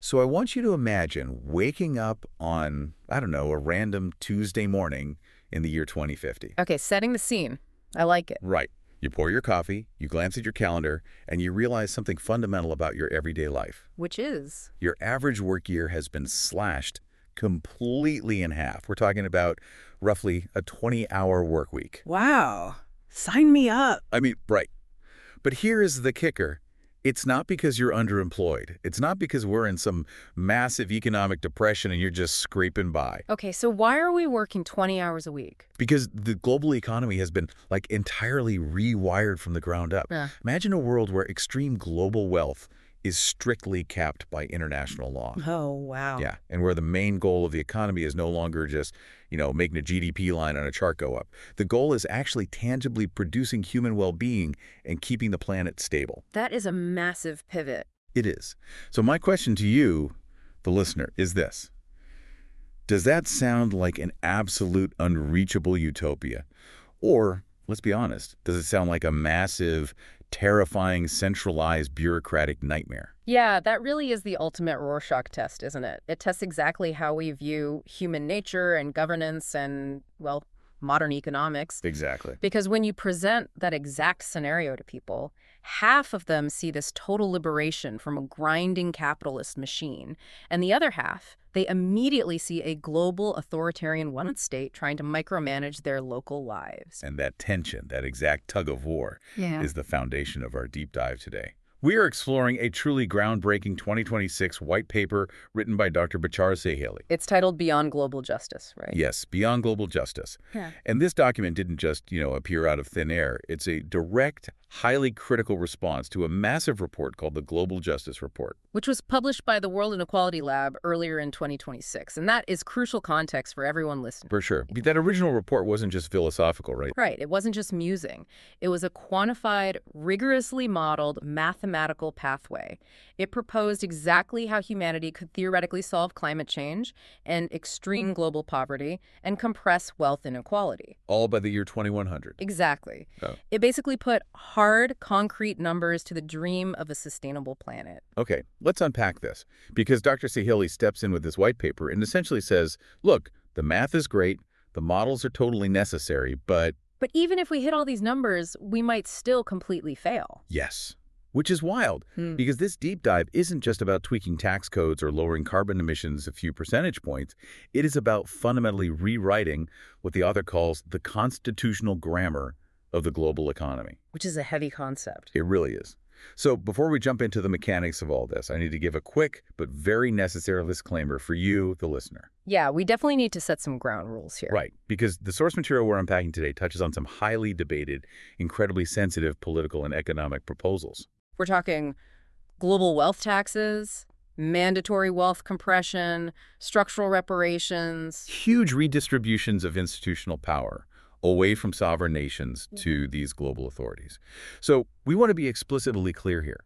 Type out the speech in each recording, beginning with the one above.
So I want you to imagine waking up on, I don't know, a random Tuesday morning in the year 2050. Okay, setting the scene. I like it. Right. You pour your coffee, you glance at your calendar, and you realize something fundamental about your everyday life. Which is? Your average work year has been slashed completely in half. We're talking about roughly a 20-hour work week. Wow. Sign me up. I mean, right. But here is the kicker. It's not because you're underemployed. It's not because we're in some massive economic depression and you're just scraping by. Okay, so why are we working 20 hours a week? Because the global economy has been, like, entirely rewired from the ground up. Yeah. Imagine a world where extreme global wealth is strictly capped by international law. Oh, wow. Yeah, and where the main goal of the economy is no longer just, making a GDP line on a chart go up. The goal is actually tangibly producing human well-being and keeping the planet stable. That is a massive pivot. It is. So my question to you, the listener, is this. Does that sound like an absolute unreachable utopia? Or, let's be honest, does it sound like a massive, terrifying, centralized bureaucratic nightmare? Yeah, that really is the ultimate Rorschach test, isn't it? It tests exactly how we view human nature and governance and, well, modern economics. Exactly. Because when you present that exact scenario to people, half of them see this total liberation from a grinding capitalist machine, and the other half, they immediately see a global authoritarian one-state trying to micromanage their local lives. And that tension, that exact tug of war, Yeah. is the foundation of our deep dive today. We are exploring a truly groundbreaking 2026 white paper written by Dr. Bachar Saheli. It's titled Beyond Global Justice, right? Yes, Beyond Global Justice. Yeah. And this document didn't just, appear out of thin air. It's a direct, highly critical response to a massive report called the Global Justice Report. Which was published by the World Inequality Lab earlier in 2026. And that is crucial context for everyone listening. For sure. That original report wasn't just philosophical, right? Right. It wasn't just musing. It was a quantified, rigorously modeled mathematical pathway. It proposed exactly how humanity could theoretically solve climate change and extreme global poverty and compress wealth inequality. All by the year 2100. Exactly. Oh. It basically put hard, concrete numbers to the dream of a sustainable planet. Okay, let's unpack this, because Dr. Saheli steps in with this white paper and essentially says, look, the math is great, the models are totally necessary, but even if we hit all these numbers, we might still completely fail. yes. Which is wild, because this deep dive isn't just about tweaking tax codes or lowering carbon emissions a few percentage points. It is about fundamentally rewriting what the author calls the constitutional grammar of the global economy. Which is a heavy concept. It really is. So before we jump into the mechanics of all this, I need to give a quick but very necessary disclaimer for you, the listener. Yeah, we definitely need to set some ground rules here. Right, because the source material we're unpacking today touches on some highly debated, incredibly sensitive political and economic proposals. We're talking global wealth taxes, mandatory wealth compression, structural reparations. Huge redistributions of institutional power away from sovereign nations to these global authorities. So we want to be explicitly clear here.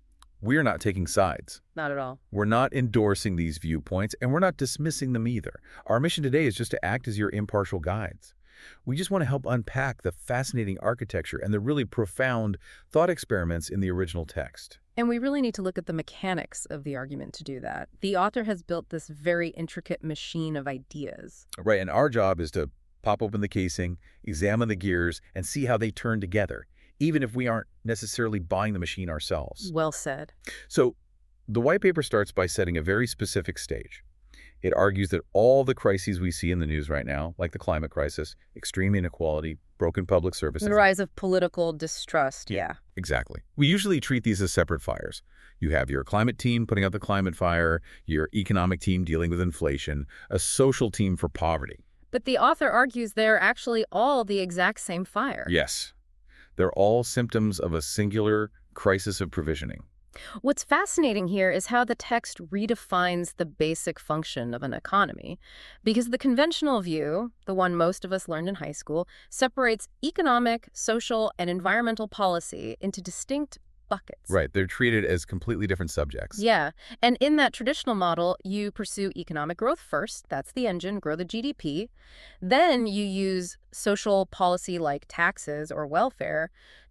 We are not taking sides. Not at all. We're not endorsing these viewpoints, and we're not dismissing them either. Our mission today is just to act as your impartial guides. We just want to help unpack the fascinating architecture and the really profound thought experiments in the original text. And we really need to look at the mechanics of the argument to do that. The author has built this very intricate machine of ideas. Right, and our job is to pop open the casing, examine the gears, and see how they turn together, even if we aren't necessarily buying the machine ourselves. Well said. So the white paper starts by setting a very specific stage. It argues that all the crises we see in the news right now, like the climate crisis, extreme inequality, broken public services. The rise of political distrust, yeah. Exactly. We usually treat these as separate fires. You have your climate team putting out the climate fire, your economic team dealing with inflation, a social team for poverty. But the author argues they're actually all the exact same fire. Yes. They're all symptoms of a singular crisis of provisioning. What's fascinating here is how the text redefines the basic function of an economy, because the conventional view, the one most of us learned in high school, separates economic, social, and environmental policy into distinct buckets. Right. They're treated as completely different subjects. Yeah. And in that traditional model, you pursue economic growth first. That's the engine, grow the GDP. Then you use social policy like taxes or welfare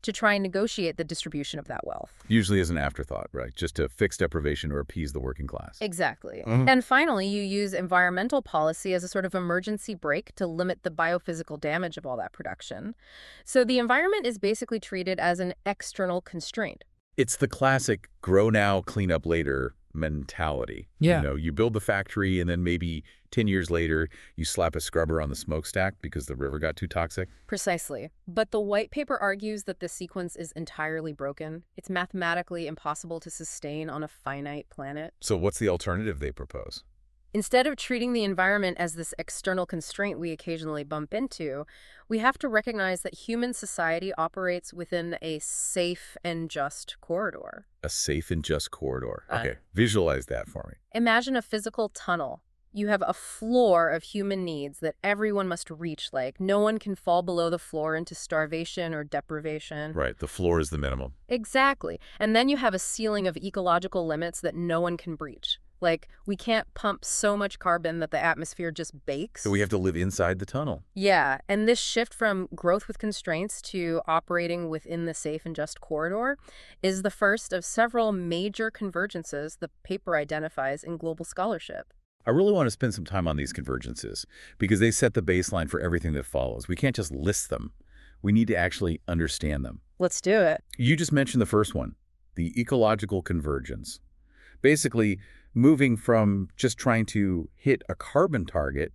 to try and negotiate the distribution of that wealth. Usually as an afterthought, right? Just to fix deprivation or appease the working class. Exactly. And finally, you use environmental policy as a sort of emergency brake to limit the biophysical damage of all that production. So the environment is basically treated as an external constraint. It's the classic grow now, clean up later mentality. Yeah. You know, you build the factory and then maybe 10 years later, you slap a scrubber on the smokestack because the river got too toxic. Precisely. But the white paper argues that this sequence is entirely broken. It's mathematically impossible to sustain on a finite planet. So what's the alternative they propose? Instead of treating the environment as this external constraint we occasionally bump into, we have to recognize that human society operates within a safe and just corridor. A safe and just corridor. Okay, visualize that for me. Imagine a physical tunnel. You have a floor of human needs that everyone must reach, like no one can fall below the floor into starvation or deprivation. Right, the floor is the minimum. Exactly. And then you have a ceiling of ecological limits that no one can breach. Like, we can't pump so much carbon that the atmosphere just bakes. So we have to live inside the tunnel. Yeah, and this shift from growth with constraints to operating within the safe and just corridor is the first of several major convergences the paper identifies in global scholarship. I really want to spend some time on these convergences because they set the baseline for everything that follows. We can't just list them. We need to actually understand them. Let's do it. You just mentioned the first one, the ecological convergence. Basically, moving from just trying to hit a carbon target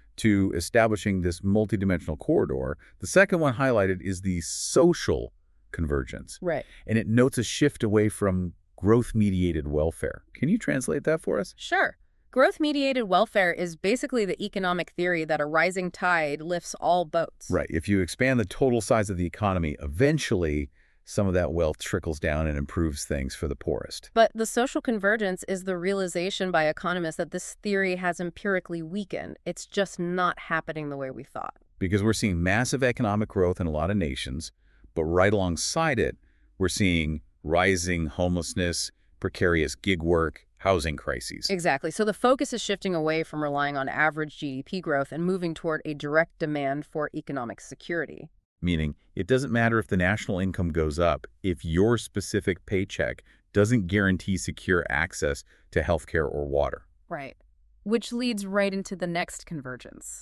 to establishing this multidimensional corridor. The second one highlighted is the social convergence. Right. And it notes a shift away from growth-mediated welfare. Can you translate that for us? Sure. Growth-mediated welfare is basically the economic theory that a rising tide lifts all boats. Right. If you expand the total size of the economy, eventually some of that wealth trickles down and improves things for the poorest. But the social convergence is the realization by economists that this theory has empirically weakened. It's just not happening the way we thought. Because we're seeing massive economic growth in a lot of nations, but right alongside it, we're seeing rising homelessness, precarious gig work, housing crises. Exactly. So the focus is shifting away from relying on average GDP growth and moving toward a direct demand for economic security. Meaning, it doesn't matter if the national income goes up if your specific paycheck doesn't guarantee secure access to healthcare or water. Right. Which leads right into the next convergence,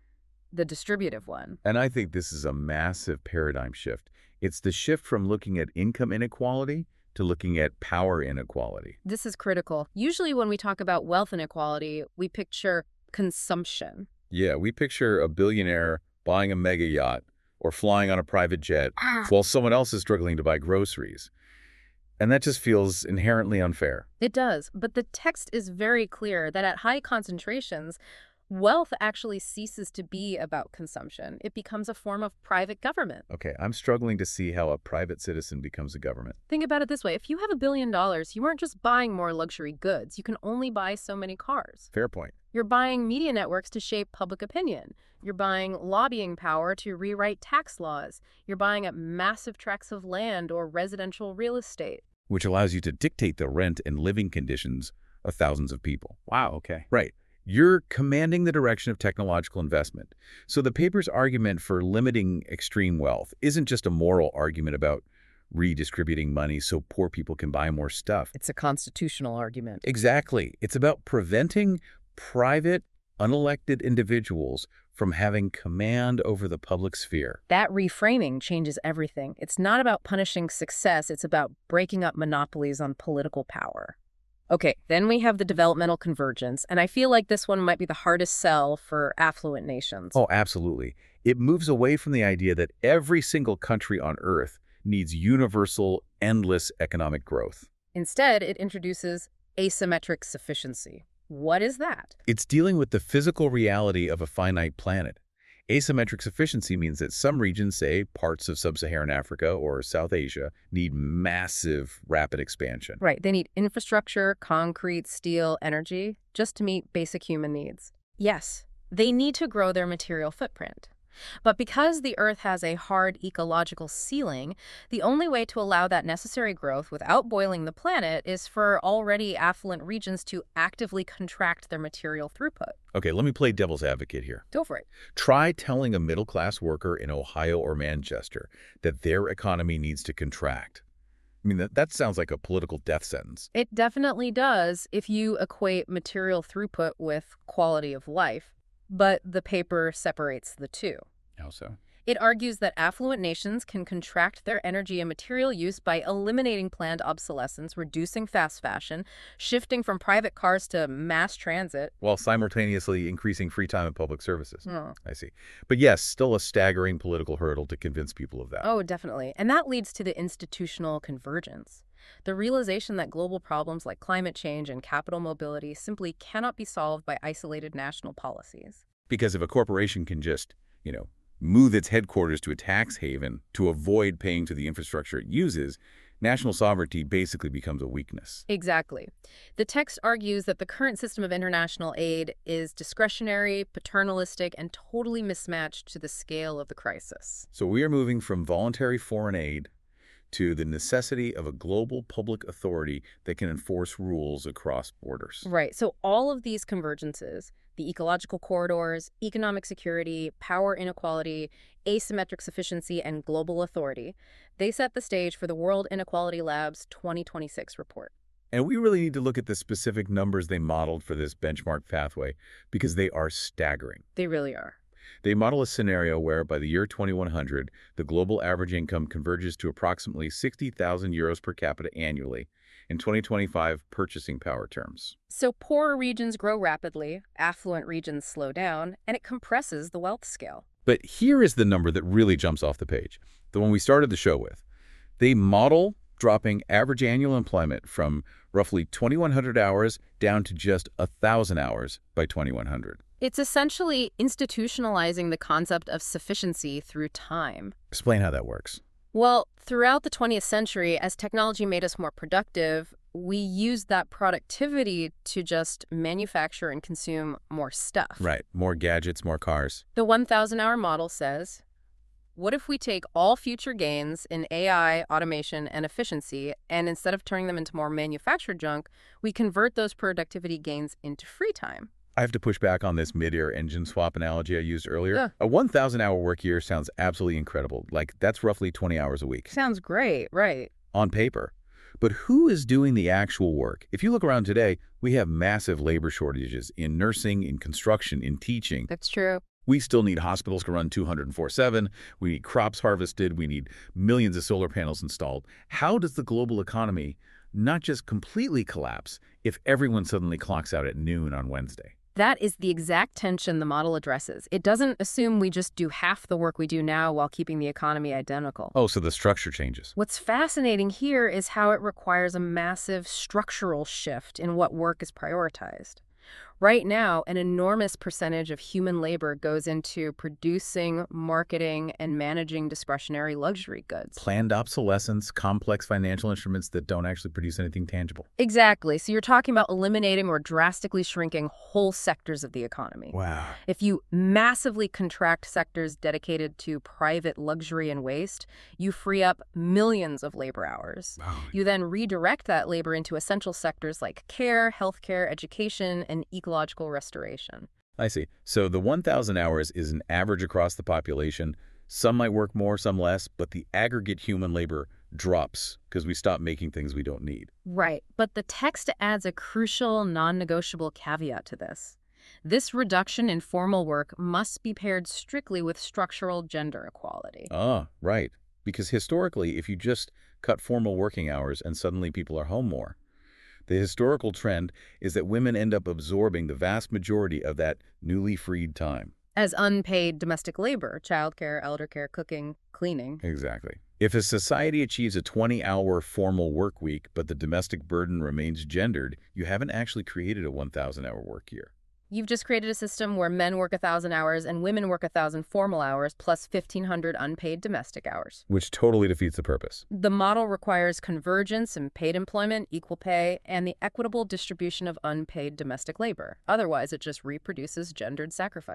the distributive one. And I think this is a massive paradigm shift. It's the shift from looking at income inequality to looking at power inequality. This is critical. Usually when we talk about wealth inequality, we picture consumption. Yeah, we picture a billionaire buying a mega yacht or flying on a private jet while someone else is struggling to buy groceries. And that just feels inherently unfair. It does, but the text is very clear that at high concentrations, wealth actually ceases to be about consumption. It becomes a form of private government. Okay, I'm struggling to see how a private citizen becomes a government. Think about it this way. If you have $1 billion, you aren't just buying more luxury goods. You can only buy so many cars. Fair point. You're buying media networks to shape public opinion. You're buying lobbying power to rewrite tax laws. You're buying up massive tracts of land or residential real estate. Which allows you to dictate the rent and living conditions of thousands of people. Wow, okay. Right. You're commanding the direction of technological investment. So the paper's argument for limiting extreme wealth isn't just a moral argument about redistributing money so poor people can buy more stuff. It's a constitutional argument. Exactly. It's about preventing private, unelected individuals from having command over the public sphere. That reframing changes everything. It's not about punishing success. It's about breaking up monopolies on political power. Okay, then we have the developmental convergence, and I feel like this one might be the hardest sell for affluent nations. Oh, absolutely. It moves away from the idea that every single country on Earth needs universal, endless economic growth. Instead, it introduces asymmetric sufficiency. What is that? It's dealing with the physical reality of a finite planet. Asymmetric sufficiency means that some regions, say parts of sub-Saharan Africa or South Asia, need massive, rapid expansion. Right. They need infrastructure, concrete, steel, energy, just to meet basic human needs. Yes, they need to grow their material footprint. But because the Earth has a hard ecological ceiling, the only way to allow that necessary growth without boiling the planet is for already affluent regions to actively contract their material throughput. Okay, let me play devil's advocate here. Go for it. Try telling a middle-class worker in Ohio or Manchester that their economy needs to contract. I mean, that sounds like a political death sentence. It definitely does if you equate material throughput with quality of life, but the paper separates the two. How so? It argues that affluent nations can contract their energy and material use by eliminating planned obsolescence, reducing fast fashion, shifting from private cars to mass transit. While simultaneously increasing free time and public services. Oh. I see. But yes, still a staggering political hurdle to convince people of that. Oh, definitely. And that leads to the institutional convergence. The realization that global problems like climate change and capital mobility simply cannot be solved by isolated national policies. Because if a corporation can just, move its headquarters to a tax haven to avoid paying to the infrastructure it uses, national sovereignty basically becomes a weakness. Exactly. The text argues that the current system of international aid is discretionary, paternalistic, and totally mismatched to the scale of the crisis. So we are moving from voluntary foreign aid to the necessity of a global public authority that can enforce rules across borders. Right. So all of these convergences, the ecological corridors, economic security, power inequality, asymmetric sufficiency, and global authority, they set the stage for the World Inequality Lab's 2026 report. And we really need to look at the specific numbers they modeled for this benchmark pathway because they are staggering. They really are. They model a scenario where, by the year 2100, the global average income converges to approximately 60,000 euros per capita annually in 2025 purchasing power terms. So poorer regions grow rapidly, affluent regions slow down, and it compresses the wealth scale. But here is the number that really jumps off the page, the one we started the show with. They model dropping average annual employment from roughly 2,100 hours down to just 1,000 hours by 2100. It's essentially institutionalizing the concept of sufficiency through time. Explain how that works. Well, throughout the 20th century, as technology made us more productive, we used that productivity to just manufacture and consume more stuff. Right. More gadgets, more cars. The 1,000-hour model says, what if we take all future gains in AI, automation, and efficiency, and instead of turning them into more manufactured junk, we convert those productivity gains into free time? I have to push back on this mid-air engine swap analogy I used earlier. Yeah. A 1,000-hour work year sounds absolutely incredible. Like, that's roughly 20 hours a week. Sounds great, right? On paper. But who is doing the actual work? If you look around today, we have massive labor shortages in nursing, in construction, in teaching. That's true. We still need hospitals to run 204/7. We need crops harvested. We need millions of solar panels installed. How does the global economy not just completely collapse if everyone suddenly clocks out at noon on Wednesday? That is the exact tension the model addresses. It doesn't assume we just do half the work we do now while keeping the economy identical. Oh, so the structure changes. What's fascinating here is how it requires a massive structural shift in what work is prioritized. Right now, an enormous percentage of human labor goes into producing, marketing, and managing discretionary luxury goods. Planned obsolescence, complex financial instruments that don't actually produce anything tangible. Exactly. So you're talking about eliminating or drastically shrinking whole sectors of the economy. Wow. If you massively contract sectors dedicated to private luxury and waste, you free up millions of labor hours. Wow. You then redirect that labor into essential sectors like care, healthcare, education, and ecological restoration. I see. So the 1,000 hours is an average across the population. Some might work more, some less, but the aggregate human labor drops because we stop making things we don't need. Right. But the text adds a crucial, non-negotiable caveat to this. This reduction in formal work must be paired strictly with structural gender equality. Ah, right. Because historically, if you just cut formal working hours and suddenly people are home more, the historical trend is that women end up absorbing the vast majority of that newly freed time. As unpaid domestic labor, childcare, elder care, cooking, cleaning. Exactly. If a society achieves a 20-hour formal work week, but the domestic burden remains gendered, you haven't actually created a 1,000-hour work year. You've just created a system where men work 1,000 hours and women work 1,000 formal hours plus 1,500 unpaid domestic hours. Which totally defeats the purpose. The model requires convergence in paid employment, equal pay, and the equitable distribution of unpaid domestic labor. Otherwise, it just reproduces gendered sacrifice.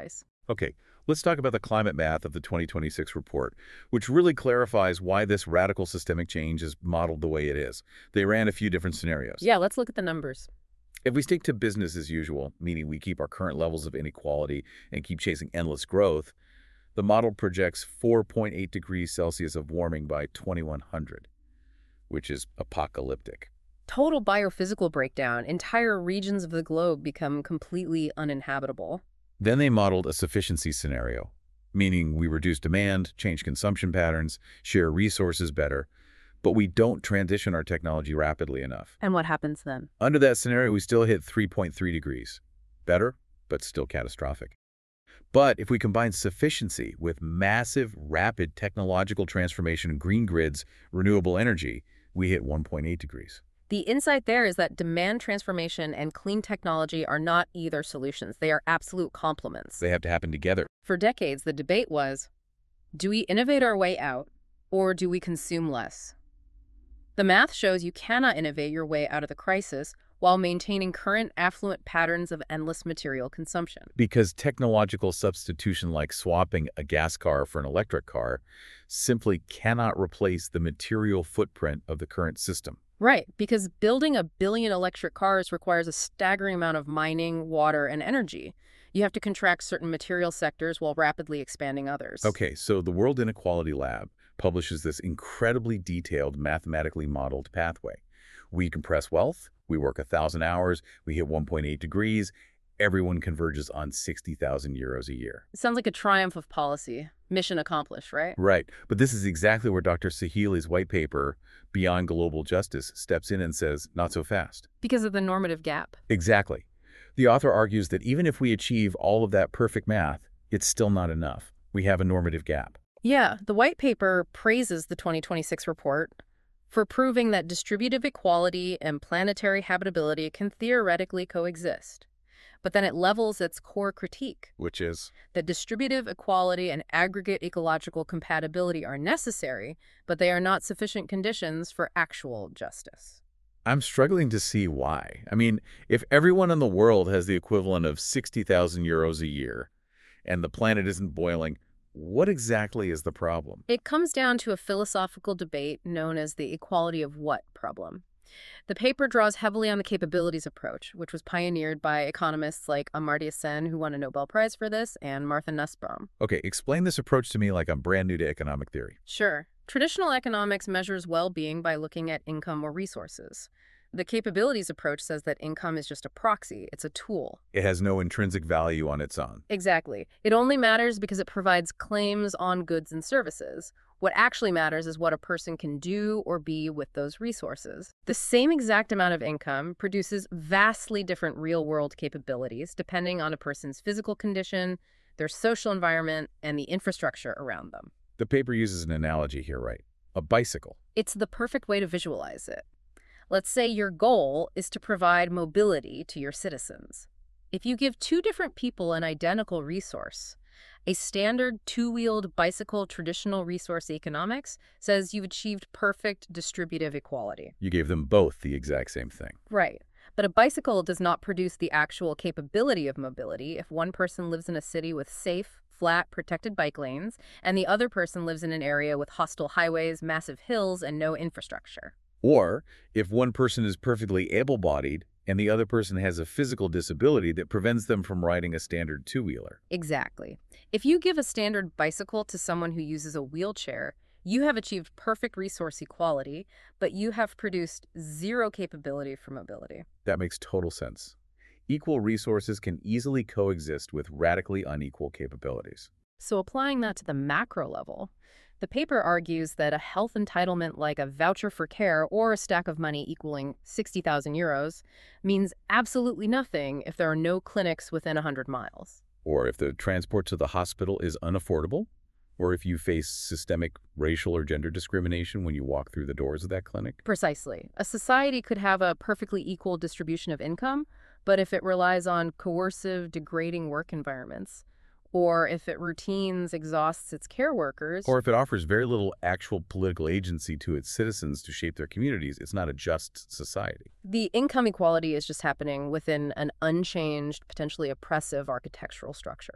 Okay, let's talk about the climate math of the 2026 report, which really clarifies why this radical systemic change is modeled the way it is. They ran a few different scenarios. Yeah, let's look at the numbers. If we stick to business as usual, meaning we keep our current levels of inequality and keep chasing endless growth, the model projects 4.8 degrees Celsius of warming by 2100, which is apocalyptic. Total biophysical breakdown. Entire regions of the globe become completely uninhabitable. Then they modeled a sufficiency scenario, meaning we reduce demand, change consumption patterns, share resources better, but we don't transition our technology rapidly enough. And what happens then? Under that scenario, we still hit 3.3 degrees. Better, but still catastrophic. But if we combine sufficiency with massive, rapid technological transformation, green grids, renewable energy, we hit 1.8 degrees. The insight there is that demand transformation and clean technology are not either solutions. They are absolute complements. They have to happen together. For decades, the debate was, do we innovate our way out, or do we consume less? The math shows you cannot innovate your way out of the crisis while maintaining current affluent patterns of endless material consumption. Because technological substitution like swapping a gas car for an electric car simply cannot replace the material footprint of the current system. Right, because building 1 billion electric cars requires a staggering amount of mining, water, and energy. You have to contract certain material sectors while rapidly expanding others. Okay, so the World Inequality Lab publishes this incredibly detailed, mathematically modeled pathway. We compress wealth, we work 1,000 hours, we hit 1.8 degrees, everyone converges on 60,000 euros a year. It sounds like a triumph of policy. Mission accomplished, right? Right, but this is exactly where Dr. Sahili's white paper, Beyond Global Justice, steps in and says, not so fast. Because of the normative gap. Exactly. The author argues that even if we achieve all of that perfect math, it's still not enough. We have a normative gap. Yeah, the white paper praises the 2026 report for proving that distributive equality and planetary habitability can theoretically coexist. But then it levels its core critique, Which is? that distributive equality and aggregate ecological compatibility are necessary, but they are not sufficient conditions for actual justice. I'm struggling to see why. I mean, if everyone in the world has the equivalent of 60,000 euros a year and the planet isn't boiling, what exactly is the problem? It comes down to a philosophical debate known as the equality of what problem. The paper draws heavily on the capabilities approach, which was pioneered by economists like Amartya Sen, who won a Nobel Prize for this, and Martha Nussbaum. Okay, explain this approach to me like I'm brand new to economic theory. Sure. Traditional economics measures well-being by looking at income or resources. The capabilities approach says that income is just a proxy. It's a tool. It has no intrinsic value on its own. Exactly. It only matters because it provides claims on goods and services. What actually matters is what a person can do or be with those resources. The same exact amount of income produces vastly different real-world capabilities depending on a person's physical condition, their social environment, and the infrastructure around them. The paper uses an analogy here, right? A bicycle. It's the perfect way to visualize it. Let's say your goal is to provide mobility to your citizens. If you give two different people an identical resource, a standard two-wheeled bicycle traditional resource economics says you've achieved perfect distributive equality. You gave them both the exact same thing. Right. But a bicycle does not produce the actual capability of mobility if one person lives in a city with safe, flat, protected bike lanes, and the other person lives in an area with hostile highways, massive hills, and no infrastructure. Or if one person is perfectly able-bodied and the other person has a physical disability that prevents them from riding a standard two-wheeler. Exactly. If you give a standard bicycle to someone who uses a wheelchair, you have achieved perfect resource equality, but you have produced zero capability for mobility. That makes total sense. Equal resources can easily coexist with radically unequal capabilities. So applying that to the macro level, the paper argues that a health entitlement like a voucher for care or a stack of money equaling 60,000 euros means absolutely nothing if there are no clinics within 100 miles. Or if the transport to the hospital is unaffordable, or if you face systemic racial or gender discrimination when you walk through the doors of that clinic. Precisely. A society could have a perfectly equal distribution of income, but if it relies on coercive, degrading work environments, or if it routines exhausts its care workers, Or if it offers very little actual political agency to its citizens to shape their communities, it's not a just society. the income equality is just happening within an unchanged, potentially oppressive architectural structure.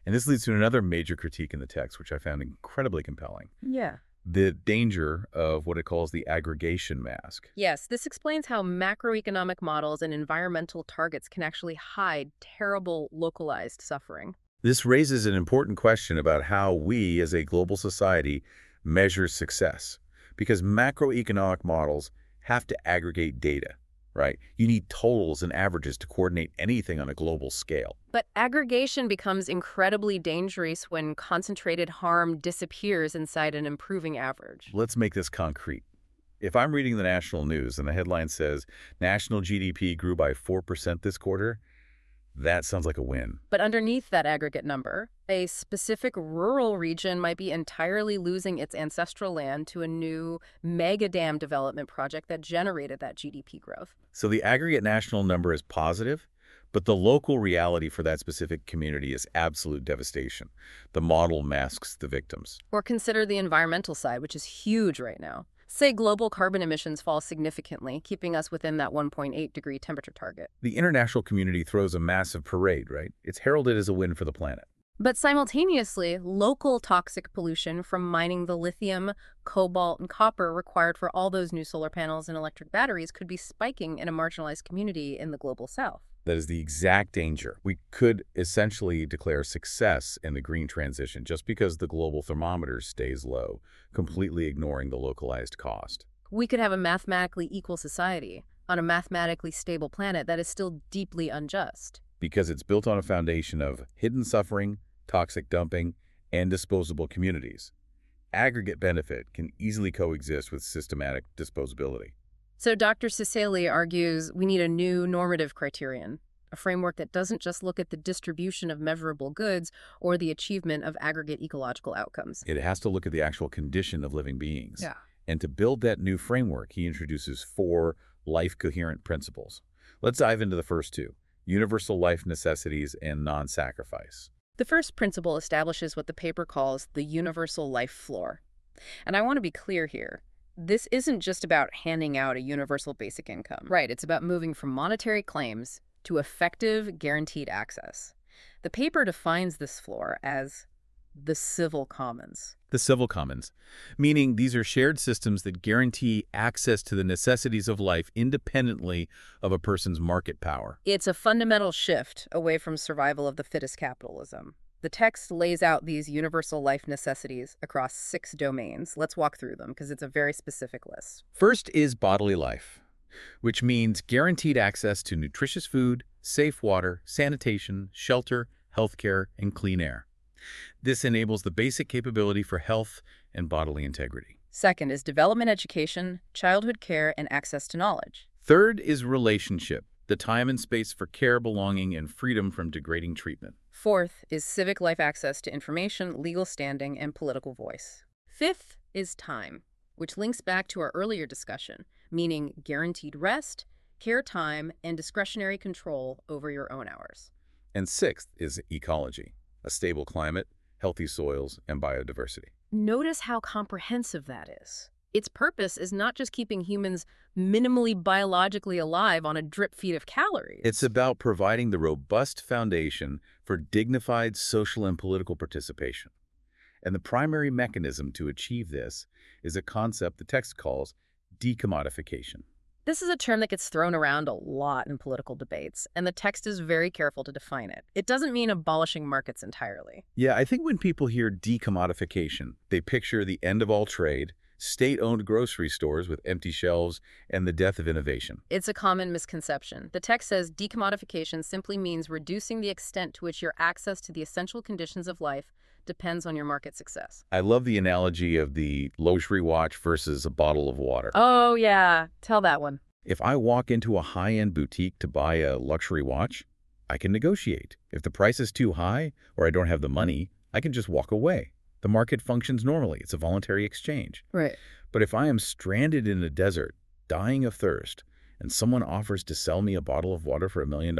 And this leads to another major critique in the text, which I found incredibly compelling. Yeah. The danger of what it calls the aggregation mask. Yes, this explains how macroeconomic models and environmental targets can actually hide terrible localized suffering. This raises an important question about how we, as a global society, measure success. Because macroeconomic models have to aggregate data, right? You need totals and averages to coordinate anything on a global scale. But aggregation becomes incredibly dangerous when concentrated harm disappears inside an improving average. Let's make this concrete. If I'm reading the national news and the headline says national GDP grew by 4% this quarter, that sounds like a win. But underneath that aggregate number, a specific rural region might be entirely losing its ancestral land to a new mega dam development project that generated that GDP growth. So the aggregate national number is positive, but the local reality for that specific community is absolute devastation. The model masks the victims. Or consider the environmental side, which is huge right now. Say global carbon emissions fall significantly, keeping us within that 1.8-degree temperature target. The international community throws a massive parade, right? It's heralded as a win for the planet. But simultaneously, local toxic pollution from mining the lithium, cobalt, and copper required for all those new solar panels and electric batteries could be spiking in a marginalized community in the global south. That is the exact danger. We could essentially declare success in the green transition just because the global thermometer stays low, completely ignoring the localized cost. We could have a mathematically equal society on a mathematically stable planet that is still deeply unjust. Because it's built on a foundation of hidden suffering, toxic dumping, and disposable communities. Aggregate benefit can easily coexist with systematic disposability. So Dr. Ciceli argues we need a new normative criterion, a framework that doesn't just look at the distribution of measurable goods or the achievement of aggregate ecological outcomes. It has to look at the actual condition of living beings. Yeah. And to build that new framework, he introduces 4 life-coherent principles. Let's dive into the first 2, universal life necessities and non-sacrifice. The first principle establishes what the paper calls the universal life floor. And I want to be clear here. This isn't just about handing out a universal basic income. Right, it's about moving from monetary claims to effective, guaranteed access. The paper defines this floor as the civil commons. The civil commons, meaning these are shared systems that guarantee access to the necessities of life independently of a person's market power. It's a fundamental shift away from survival of the fittest capitalism. The text lays out these universal life necessities across 6 domains. Let's walk through them because it's a very specific list. First is bodily life, which means guaranteed access to nutritious food, safe water, sanitation, shelter, healthcare, and clean air. This enables the basic capability for health and bodily integrity. Second is development education, childhood care, and access to knowledge. Third is relationship, the time and space for care, belonging, and freedom from degrading treatment. Fourth is civic life access to information, legal standing, and political voice. Fifth is time, which links back to our earlier discussion, meaning guaranteed rest, care time, and discretionary control over your own hours. And sixth is ecology, a stable climate, healthy soils, and biodiversity. Notice how comprehensive that is. Its purpose is not just keeping humans minimally biologically alive on a drip feed of calories. It's about providing the robust foundation for dignified social and political participation. And the primary mechanism to achieve this is a concept the text calls decommodification. This is a term that gets thrown around a lot in political debates, and the text is very careful to define it. It doesn't mean abolishing markets entirely. Yeah, I think when people hear decommodification, they picture the end of all trade, state-owned grocery stores with empty shelves, and the death of innovation. It's a common misconception. The text says decommodification simply means reducing the extent to which your access to the essential conditions of life depends on your market success. I love the analogy of the luxury watch versus a bottle of water. Oh, yeah. Tell that one. If I walk into a high-end boutique to buy a luxury watch, I can negotiate. If the price is too high or I don't have the money, I can just walk away. The market functions normally. It's a voluntary exchange. Right. But if I am stranded in a desert, dying of thirst, and someone offers to sell me a bottle of water for $1 million,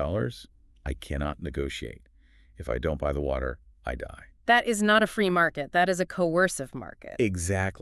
I cannot negotiate. If I don't buy the water, I die. That is not a free market. That is a coercive market. Exactly.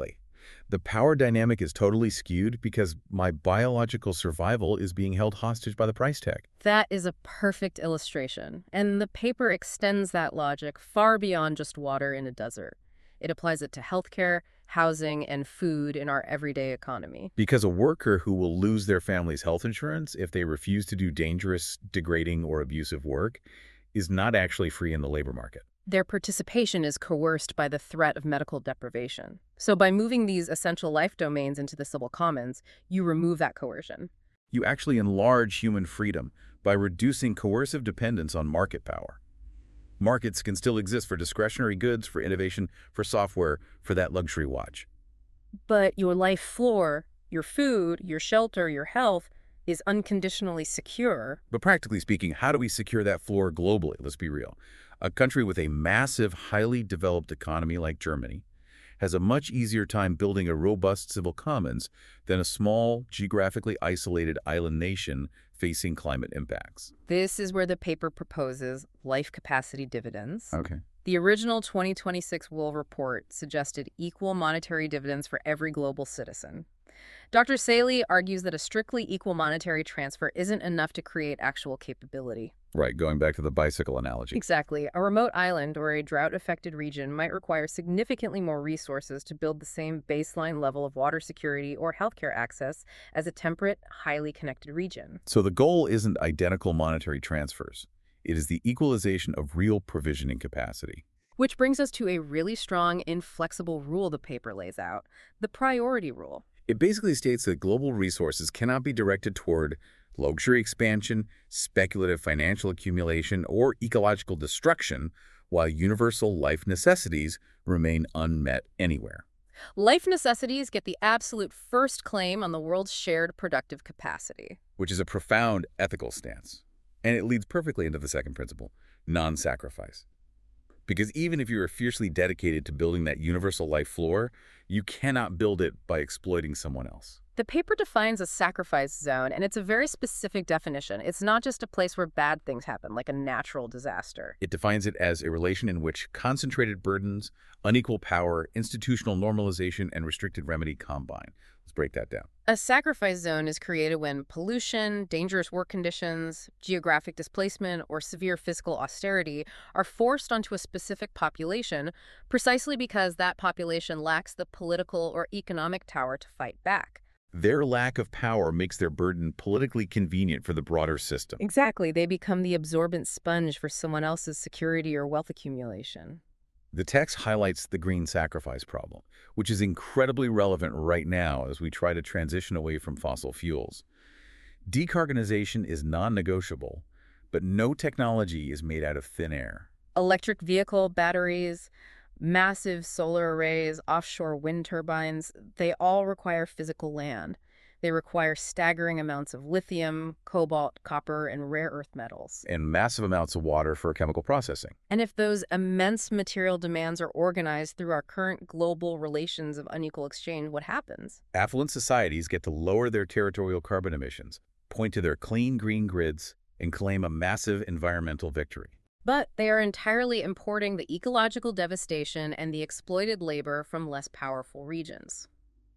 The power dynamic is totally skewed because my biological survival is being held hostage by the price tag. That is a perfect illustration, and the paper extends that logic far beyond just water in a desert. It applies it to healthcare, housing, and food in our everyday economy. Because a worker who will lose their family's health insurance if they refuse to do dangerous, degrading, or abusive work is not actually free in the labor market. Their participation is coerced by the threat of medical deprivation. So by moving these essential life domains into the civil commons, you remove that coercion. You actually enlarge human freedom by reducing coercive dependence on market power. Markets can still exist for discretionary goods, for innovation, for software, for that luxury watch. But your life floor, your food, your shelter, your health is unconditionally secure. But practically speaking, how do we secure that floor globally? Let's be real. A country with a massive, highly developed economy like Germany has a much easier time building a robust civil commons than a small, geographically isolated island nation facing climate impacts. This is where the paper proposes life capacity dividends. Okay. The original 2026 Wool report suggested equal monetary dividends for every global citizen. Dr. Saley argues that a strictly equal monetary transfer isn't enough to create actual capability. Right, going back to the bicycle analogy. Exactly. A remote island or a drought-affected region might require significantly more resources to build the same baseline level of water security or healthcare access as a temperate, highly connected region. So the goal isn't identical monetary transfers. It is the equalization of real provisioning capacity. Which brings us to a really strong, inflexible rule the paper lays out, the priority rule. It basically states that global resources cannot be directed toward luxury expansion, speculative financial accumulation, or ecological destruction, while universal life necessities remain unmet anywhere. Life necessities get the absolute first claim on the world's shared productive capacity. Which is a profound ethical stance. And it leads perfectly into the second principle, non-sacrifice. Because even if you are fiercely dedicated to building that universal life floor, you cannot build it by exploiting someone else. The paper defines a sacrifice zone, and it's a very specific definition. It's not just a place where bad things happen, like a natural disaster. It defines it as a relation in which concentrated burdens, unequal power, institutional normalization, and restricted remedy combine. Let's break that down. A sacrifice zone is created when pollution, dangerous work conditions, geographic displacement, or severe fiscal austerity are forced onto a specific population precisely because that population lacks the political or economic power to fight back. Their lack of power makes their burden politically convenient for the broader system. Exactly. They become the absorbent sponge for someone else's security or wealth accumulation. The text highlights the green sacrifice problem, which is incredibly relevant right now as we try to transition away from fossil fuels. Decarbonization is non-negotiable, but no technology is made out of thin air. Electric vehicle batteries, massive solar arrays, offshore wind turbines, they all require physical land. They require staggering amounts of lithium, cobalt, copper, and rare earth metals. And massive amounts of water for chemical processing. And if those immense material demands are organized through our current global relations of unequal exchange, what happens? Affluent societies get to lower their territorial carbon emissions, point to their clean green grids, and claim a massive environmental victory. But they are entirely importing the ecological devastation and the exploited labor from less powerful regions.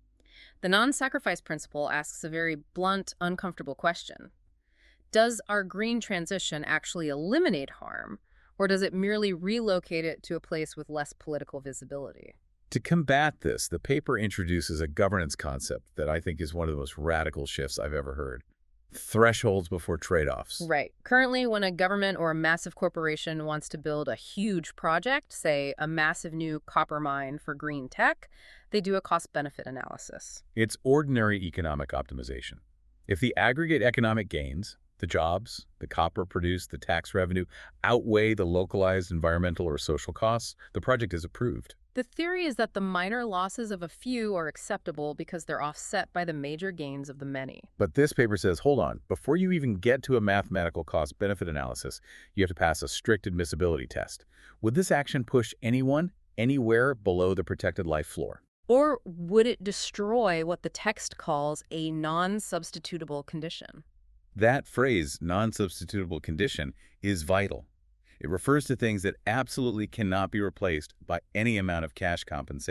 The non-sacrifice principle asks a very blunt, uncomfortable question. Does our green transition actually eliminate harm, or does it merely relocate it to a place with less political visibility? To combat this, the paper introduces a governance concept that I think is one of the most radical shifts I've ever heard. Thresholds before trade-offs. Right. Currently, when a government or a massive corporation wants to build a huge project, say a massive new copper mine for green tech, they do a cost-benefit analysis. It's ordinary economic optimization. If the aggregate economic gains, the jobs, the copper produced, the tax revenue, outweigh the localized environmental or social costs, the project is approved. The theory is that the minor losses of a few are acceptable because they're offset by the major gains of the many. But this paper says, hold on, before you even get to a mathematical cost-benefit analysis, you have to pass a strict admissibility test. Would this action push anyone, anywhere below the protected life floor? Or would it destroy what the text calls a non-substitutable condition? That phrase, non-substitutable condition, is vital. It refers to things that absolutely cannot be replaced by any amount of cash compensation.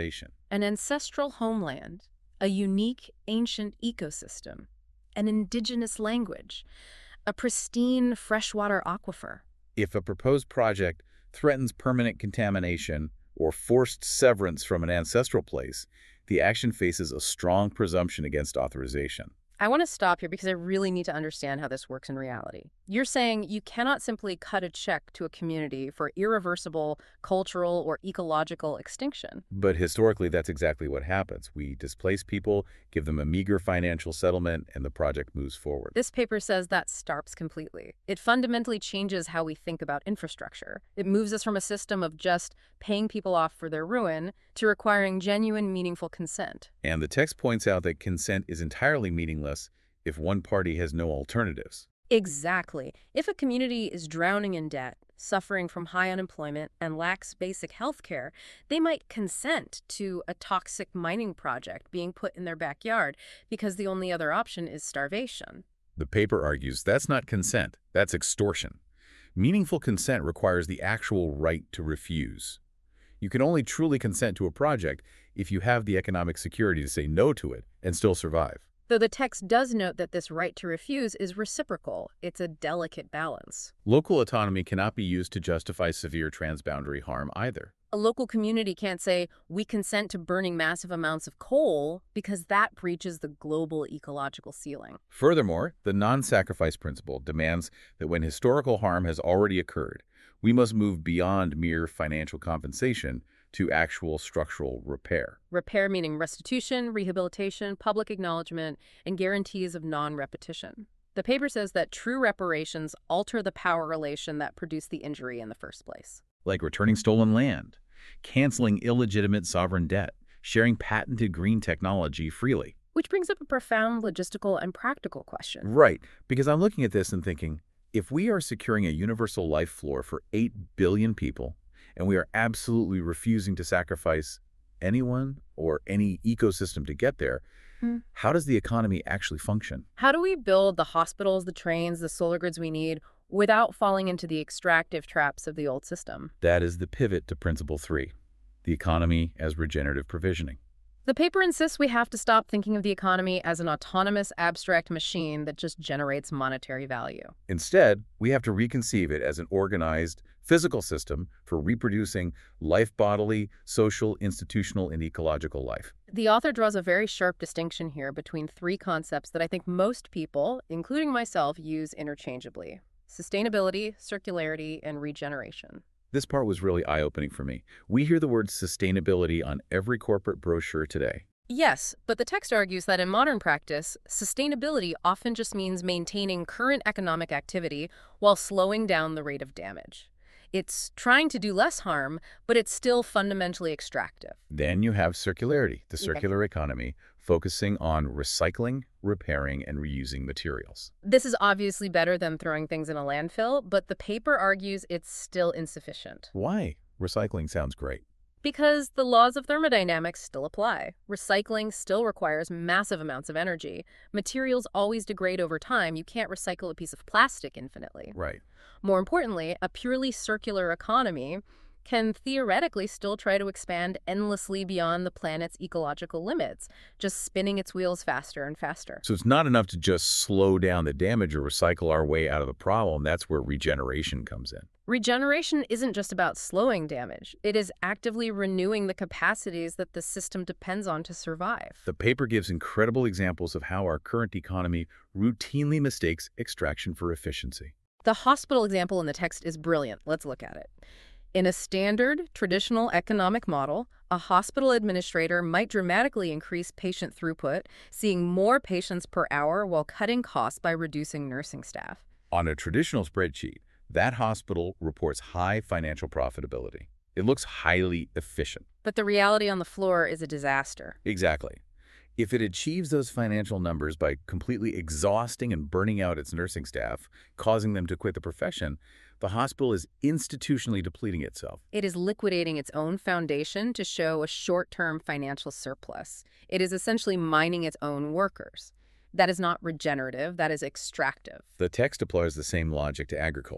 An ancestral homeland, a unique ancient ecosystem, an indigenous language, a pristine freshwater aquifer. If a proposed project threatens permanent contamination or forced severance from an ancestral place, the action faces a strong presumption against authorization. I want to stop here because I really need to understand how this works in reality. You're saying you cannot simply cut a check to a community for irreversible cultural or ecological extinction. But historically, that's exactly what happens. We displace people, give them a meager financial settlement, and the project moves forward. This paper says that stops completely. It fundamentally changes how we think about infrastructure. It moves us from a system of just paying people off for their ruin to requiring genuine, meaningful consent. And the text points out that consent is entirely meaningless if one party has no alternatives. Exactly. If a community is drowning in debt, suffering from high unemployment, and lacks basic health care, they might consent to a toxic mining project being put in their backyard because the only other option is starvation. The paper argues that's not consent, that's extortion. Meaningful consent requires the actual right to refuse. You can only truly consent to a project if you have the economic security to say no to it and still survive. Though the text does note that this right to refuse is reciprocal, it's a delicate balance. Local autonomy cannot be used to justify severe transboundary harm either. A local community can't say, we consent to burning massive amounts of coal because that breaches the global ecological ceiling. Furthermore, the non-sacrifice principle demands that when historical harm has already occurred, we must move beyond mere financial compensation to actual structural repair. Repair meaning restitution, rehabilitation, public acknowledgement, and guarantees of non-repetition. The paper says that true reparations alter the power relation that produced the injury in the first place. Like returning stolen land, canceling illegitimate sovereign debt, sharing patented green technology freely. Which brings up a profound logistical and practical question. Right, because I'm looking at this and thinking, if we are securing a universal life floor for 8 billion people, and we are absolutely refusing to sacrifice anyone or any ecosystem to get there, how does the economy actually function? How do we build the hospitals, the trains, the solar grids we need without falling into the extractive traps of the old system? That is the pivot to Principle 3, the economy as regenerative provisioning. The paper insists we have to stop thinking of the economy as an autonomous, abstract machine that just generates monetary value. Instead, we have to reconceive it as an organized, physical system for reproducing life bodily, social, institutional, and ecological life. The author draws a very sharp distinction here between three concepts that I think most people, including myself, use interchangeably: sustainability, circularity, and regeneration. This part was really eye-opening for me. We hear the word sustainability on every corporate brochure today. Yes, but the text argues that in modern practice, sustainability often just means maintaining current economic activity while slowing down the rate of damage. It's trying to do less harm, but it's still fundamentally extractive. Then you have circularity, the circular economy, focusing on recycling, repairing, and reusing materials. This is obviously better than throwing things in a landfill, but the paper argues it's still insufficient. Why? Recycling sounds great. Because the laws of thermodynamics still apply. Recycling still requires massive amounts of energy. Materials always degrade over time. You can't recycle a piece of plastic infinitely. Right. More importantly, a purely circular economy can theoretically still try to expand endlessly beyond the planet's ecological limits, just spinning its wheels faster and faster. So it's not enough to just slow down the damage or recycle our way out of the problem. That's where regeneration comes in. Regeneration isn't just about slowing damage. It is actively renewing the capacities that the system depends on to survive. The paper gives incredible examples of how our current economy routinely mistakes extraction for efficiency. The hospital example in the text is brilliant. Let's look at it. In a standard, traditional economic model, a hospital administrator might dramatically increase patient throughput, seeing more patients per hour while cutting costs by reducing nursing staff. On a traditional spreadsheet, that hospital reports high financial profitability. It looks highly efficient. But the reality on the floor is a disaster. Exactly. If it achieves those financial numbers by completely exhausting and burning out its nursing staff, causing them to quit the profession, the hospital is institutionally depleting itself. It is liquidating its own foundation to show a short-term financial surplus. It is essentially mining its own workers. That is not regenerative, that is extractive. The text applies the same logic to agriculture.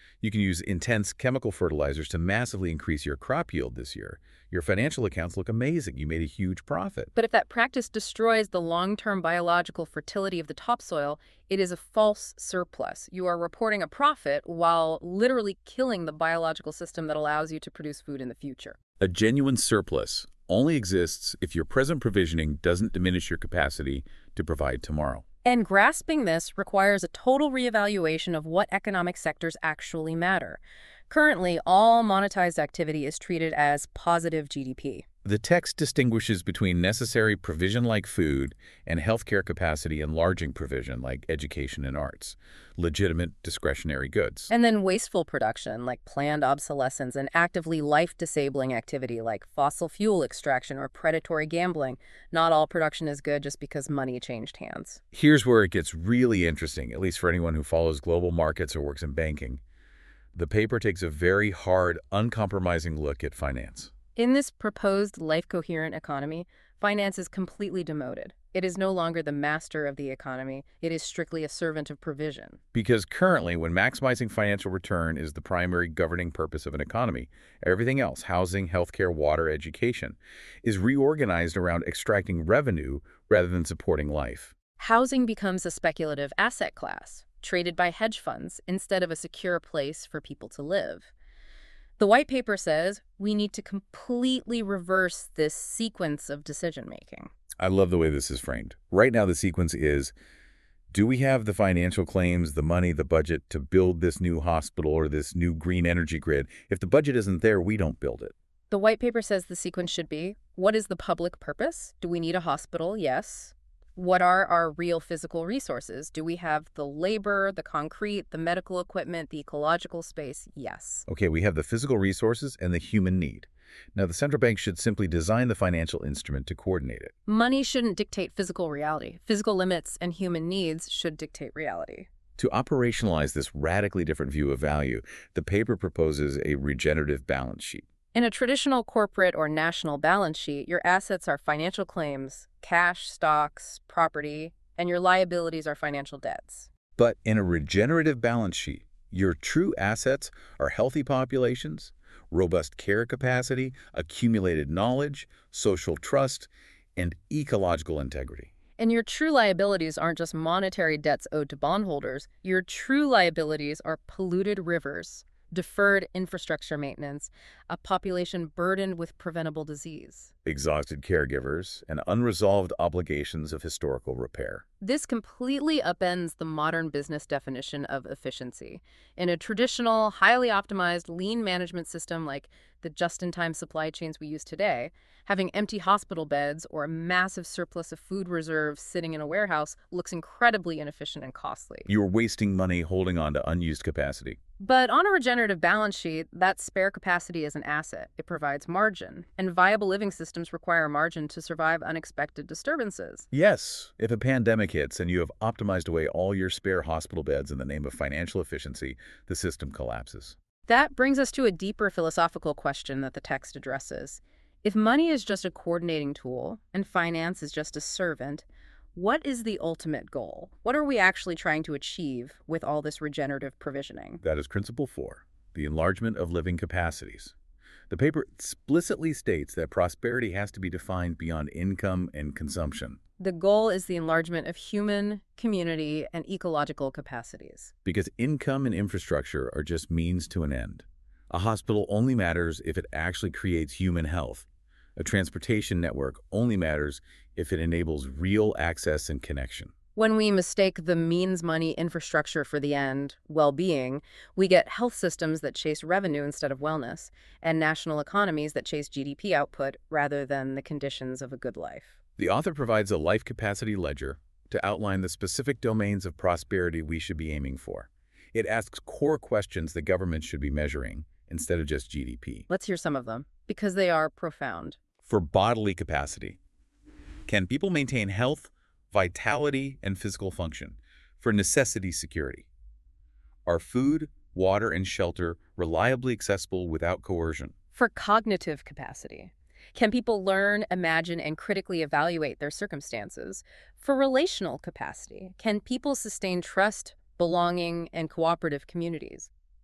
You can use intense chemical fertilizers to massively increase your crop yield this year. Your financial accounts look amazing. You made a huge profit. But if that practice destroys the long-term biological fertility of the topsoil, it is a false surplus. You are reporting a profit while literally killing the biological system that allows you to produce food in the future. A genuine surplus only exists if your present provisioning doesn't diminish your capacity to provide tomorrow. And grasping this requires a total reevaluation of what economic sectors actually matter. Currently, all monetized activity is treated as positive GDP. The text distinguishes between necessary provision like food and healthcare capacity enlarging provision like education and arts, legitimate discretionary goods. And then wasteful production like planned obsolescence and actively life-disabling activity like fossil fuel extraction or predatory gambling. Not all production is good just because money changed hands. Here's where it gets really interesting, at least for anyone who follows global markets or works in banking. The paper takes a very hard, uncompromising look at finance. In this proposed life-coherent economy, finance is completely demoted. It is no longer the master of the economy. It is strictly a servant of provision. Because currently, when maximizing financial return is the primary governing purpose of an economy, everything else, housing, healthcare, water, education, is reorganized around extracting revenue rather than supporting life. Housing becomes a speculative asset class, traded by hedge funds instead of a secure place for people to live. The white paper says we need to completely reverse this sequence of decision-making. I love the way this is framed. Right now, the sequence is, do we have the financial claims, the money, the budget to build this new hospital or this new green energy grid? If the budget isn't there, we don't build it. The white paper says the sequence should be, what is the public purpose? Do we need a hospital? Yes. What are our real physical resources? Do we have the labor, the concrete, the medical equipment, the ecological space? Yes. Okay, we have the physical resources and the human need. Now, the central bank should simply design the financial instrument to coordinate it. Money shouldn't dictate physical reality. Physical limits and human needs should dictate reality. To operationalize this radically different view of value, the paper proposes a regenerative balance sheet. In a traditional corporate or national balance sheet, your assets are financial claims, cash, stocks, property, and your liabilities are financial debts. But in a regenerative balance sheet, your true assets are healthy populations, robust care capacity, accumulated knowledge, social trust, and ecological integrity. And your true liabilities aren't just monetary debts owed to bondholders. Your true liabilities are polluted rivers, deferred infrastructure maintenance, a population burdened with preventable disease, exhausted caregivers, and unresolved obligations of historical repair. This completely upends the modern business definition of efficiency. In a traditional, highly optimized, lean management system like the just-in-time supply chains we use today, having empty hospital beds or a massive surplus of food reserves sitting in a warehouse looks incredibly inefficient and costly. You're wasting money holding on to unused capacity. But on a regenerative balance sheet, that spare capacity is an asset. It provides margin, and viable living systems require margin to survive unexpected disturbances. Yes, if a pandemic hits and you have optimized away all your spare hospital beds in the name of financial efficiency, the system collapses. That brings us to a deeper philosophical question that the text addresses. If money is just a coordinating tool and finance is just a servant, what is the ultimate goal? What are we actually trying to achieve with all this regenerative provisioning? That is Principle 4, the enlargement of living capacities. The paper explicitly states that prosperity has to be defined beyond income and consumption. The goal is the enlargement of human, community, and ecological capacities. Because income and infrastructure are just means to an end. A hospital only matters if it actually creates human health. A transportation network only matters if it enables real access and connection. When we mistake the means-money infrastructure for the end, well-being, we get health systems that chase revenue instead of wellness, and national economies that chase GDP output rather than the conditions of a good life. The author provides a life capacity ledger to outline the specific domains of prosperity we should be aiming for. It asks core questions that governments should be measuring instead of just GDP. Let's hear some of them, because they are profound. For bodily capacity, can people maintain health, vitality, and physical function? For necessity security, are food, water, and shelter reliably accessible without coercion? For cognitive capacity, can people learn, imagine, and critically evaluate their circumstances? For relational capacity, can people sustain trust, belonging, and cooperative communities?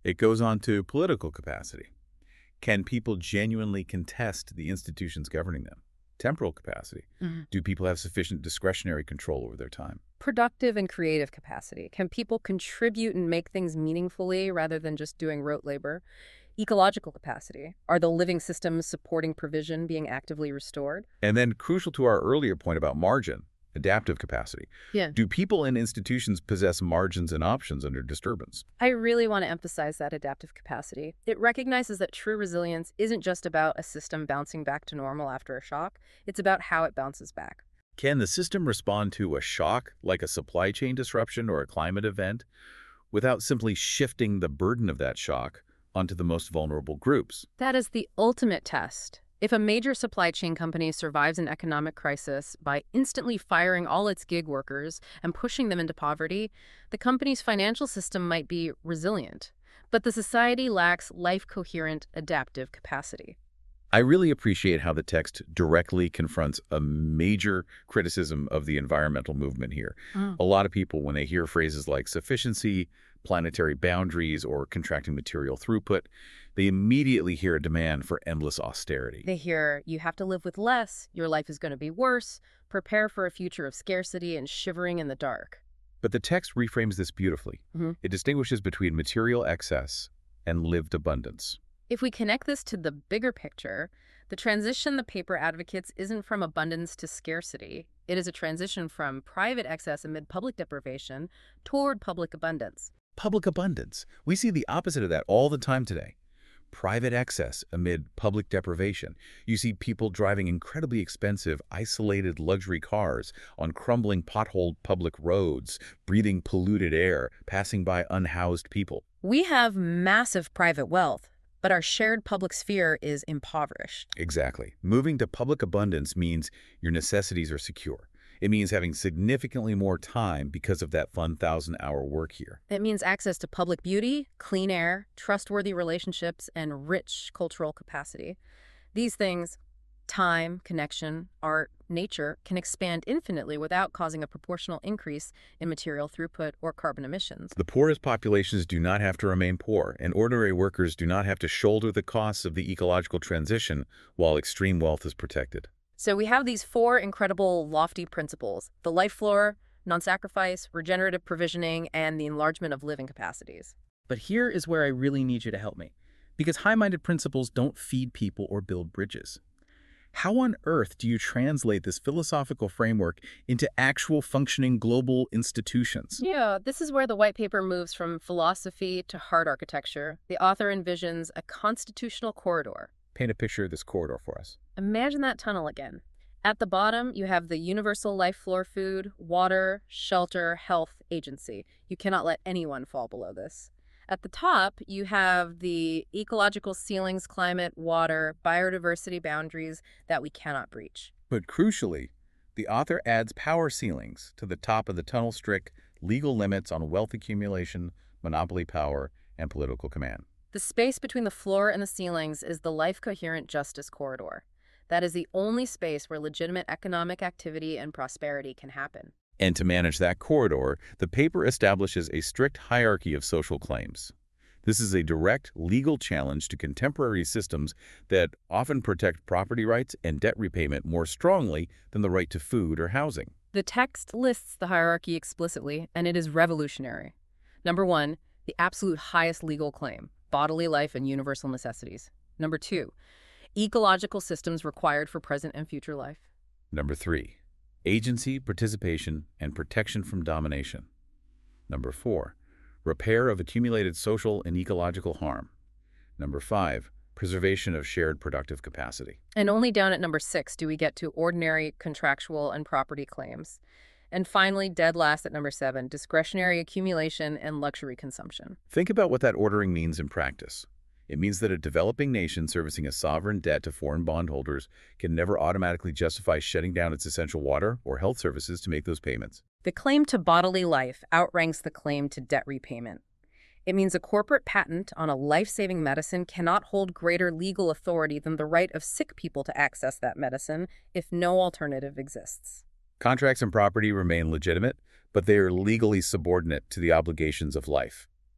It goes on to political capacity. Can people genuinely contest the institutions governing them? Temporal capacity. Do people have sufficient discretionary control over their time? Productive and creative capacity. Can people contribute and make things meaningfully rather than just doing rote labor? Ecological capacity. Are the living systems supporting provision being actively restored? And then, crucial to our earlier point about margin, adaptive capacity. Yeah. Do people and institutions possess margins and options under disturbance? I really want to emphasize that adaptive capacity. It recognizes that true resilience isn't just about a system bouncing back to normal after a shock. It's about how it bounces back. Can the system respond to a shock, like a supply chain disruption or a climate event, without simply shifting the burden of that shock onto the most vulnerable groups? That is the ultimate test. If a major supply chain company survives an economic crisis by instantly firing all its gig workers and pushing them into poverty, the company's financial system might be resilient. But the society lacks life-coherent adaptive capacity. I really appreciate how the text directly confronts a major criticism of the environmental movement here. A lot of people, when they hear phrases like sufficiency, planetary boundaries, or contracting material throughput, they immediately hear a demand for endless austerity. They hear, you have to live with less, your life is going to be worse, prepare for a future of scarcity and shivering in the dark. But the text reframes this beautifully. It distinguishes between material excess and lived abundance. If we connect this to the bigger picture, the transition the paper advocates isn't from abundance to scarcity. It is a transition from private excess amid public deprivation toward public abundance. Public abundance. We see the opposite of that all the time today. Private excess amid public deprivation. You see people driving incredibly expensive, isolated luxury cars on crumbling, potholed public roads, breathing polluted air, passing by unhoused people. We have massive private wealth, but our shared public sphere is impoverished. Exactly. Moving to public abundance means your necessities are secure. It means having significantly more time because of that fun 1,000-hour work year. It means access to public beauty, clean air, trustworthy relationships, and rich cultural capacity. These things, time, connection, art, nature, can expand infinitely without causing a proportional increase in material throughput or carbon emissions. The poorest populations do not have to remain poor, and ordinary workers do not have to shoulder the costs of the ecological transition while extreme wealth is protected. So we have these four incredible, lofty principles: the life floor, non-sacrifice, regenerative provisioning, and the enlargement of living capacities. But here is where I really need you to help me, because high-minded principles don't feed people or build bridges. How on earth do you translate this philosophical framework into actual functioning global institutions? Yeah, this is where the white paper moves from philosophy to hard architecture. The author envisions a constitutional corridor. Paint a picture of this corridor for us. Imagine that tunnel again. At the bottom, you have the universal life floor: food, water, shelter, health, agency. You cannot let anyone fall below this. At the top, you have the ecological ceilings: climate, water, biodiversity boundaries that we cannot breach. But crucially, the author adds power ceilings to the top of the tunnel: strict legal limits on wealth accumulation, monopoly power, and political command. The space between the floor and the ceilings is the life-coherent justice corridor. That is the only space where legitimate economic activity and prosperity can happen. And to manage that corridor, the paper establishes a strict hierarchy of social claims. This is a direct legal challenge to contemporary systems that often protect property rights and debt repayment more strongly than the right to food or housing. The text lists the hierarchy explicitly, and it is revolutionary. Number 1, the absolute highest legal claim: bodily life and universal necessities. Number 2, ecological systems required for present and future life. Number 3, agency, participation, and protection from domination. Number 4, repair of accumulated social and ecological harm. Number 5, preservation of shared productive capacity. And only down at number 6 do we get to ordinary, contractual, and property claims. And finally, dead last at number 7, discretionary accumulation and luxury consumption. Think about what that ordering means in practice. It means that a developing nation servicing a sovereign debt to foreign bondholders can never automatically justify shutting down its essential water or health services to make those payments. The claim to bodily life outranks the claim to debt repayment. It means a corporate patent on a life-saving medicine cannot hold greater legal authority than the right of sick people to access that medicine if no alternative exists. Contracts and property remain legitimate, but they are legally subordinate to the obligations of life.